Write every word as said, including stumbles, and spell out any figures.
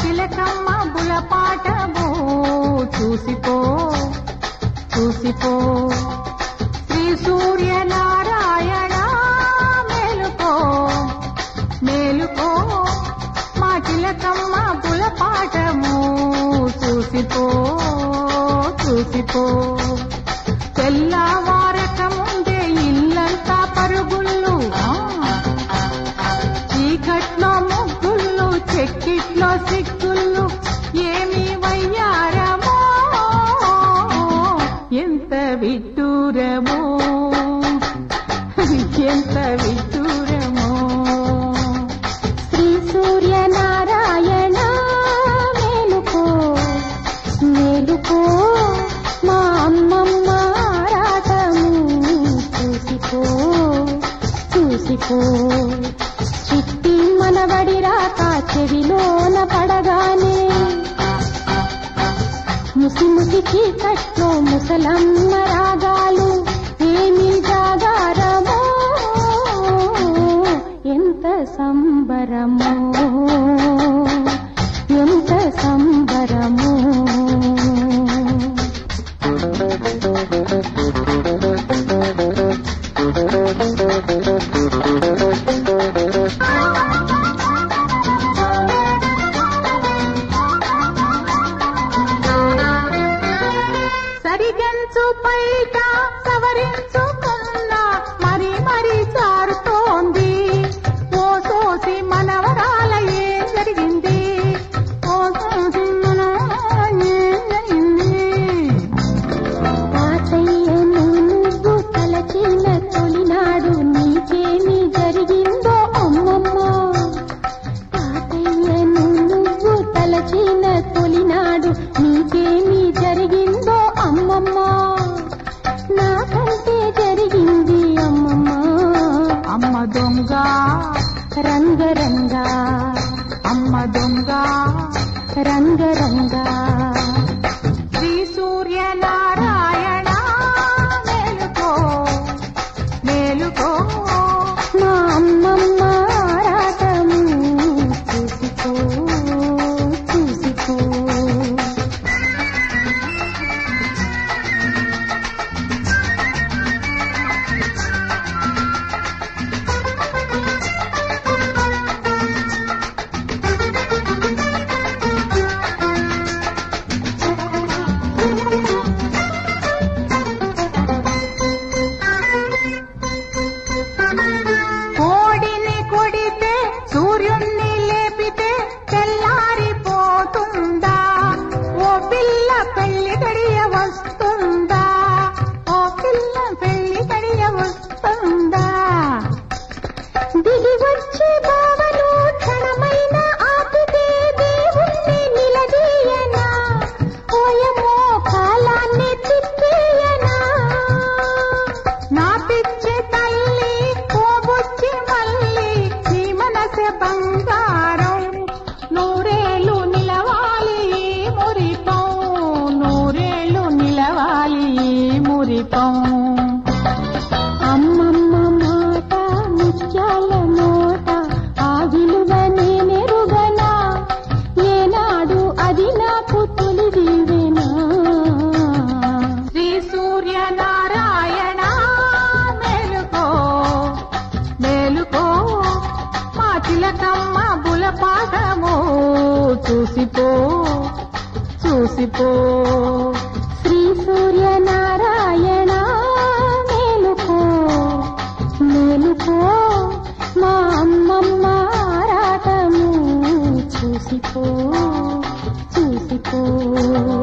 తిలకమ్మ బులపాటము చూసిపో చూసిపో శ్రీ సూర్యనారాయణ మేలుకో మేలుకో మా తిలకమ్మ బులపాటము చూసిపో చూసిపో తెల్లవారకముందే ఇల్లంతా పరుగుళ్ళు చీకట్లో ముగ్గుళ్ళు చెక్కిట్లో సిగ్గుళ్ళు ఏమి వయ్యారమో ఎంత విడ్డూరమో ఎంత విడ్డూరమో శ్రీ సూర్యనారాయణ మేలుకో మేలుకో మా అమ్మమ్మ రాటము చూసిపో చూసిపో చిట్టి మనవడి రాక చెవిలోన పడగానే ముసి ముసి చీకట్లో ముసలమ్మ రాగాలు ఏమి జాగారమో ఎంత సంబరమో ఎంత సంబరమో సరిగంచు పైట సవరించుకున్న మరి మరి చారుతోంది ఓ సోసి మనవరాల ఏం జరిగింది ఓ సోసి మనవరాల ఏం జరిగింది తాతయ్యను నువ్వు తలచిన తొలినాడు నీకేమి జరిగిందో అమ్మమ్మ తాతయ్యను నువ్వు తలచిన తొలినాడు నీకేమి జరిగిందో అమ్మమ్మ నాకంటే జరిగింది అమ్మమ్మ అమ్మ దొంగ రంగరంగ అమ్మ దొంగ రంగరంగ శ్రీ సూర్యనారాయణ మేలుకో మేలుకో మా అమ్మమ్మ రాటము చూసిపో చూసిపో కోడిని కొడితే సూర్యుణ్ణి లేపితే తెల్లారిపోతుందా ఓ పిల్ల పెళ్లి గడియ వస్తుందా ఓ పిల్ల పెళ్లి గడియ వస్తుందా దిగి వచ్చే బావను క్షణమైన ఆపితే దేవుణ్ణి నిలదీయనా ఓయమో కాలాన్ని తిప్పేయనా నా పిచ్చి తల్లి పోబుచ్చి మల్లి నీ మనసె బంగారం నూరేళ్ళు నిలవాలి ఈ మురిపం నూరేళ్ళు నిలవాలి ఈ మురిపం అమ్మమ్మ మాట ముత్యాల నోట ఆ విలువ నేనెరుగనా ఏనాడు అది నాకు తొలిదివేనా శ్రీ సూర్యనారాయణ మేలుకో మేలుకో మా తిలకమ్మ బులపాటము చూసిపో చూసిపో శ్రీ సూర్యనారాయణ మేలుకో మేలుకో మా అమ్మమ్మ రాటము చూసిపో చూసిపో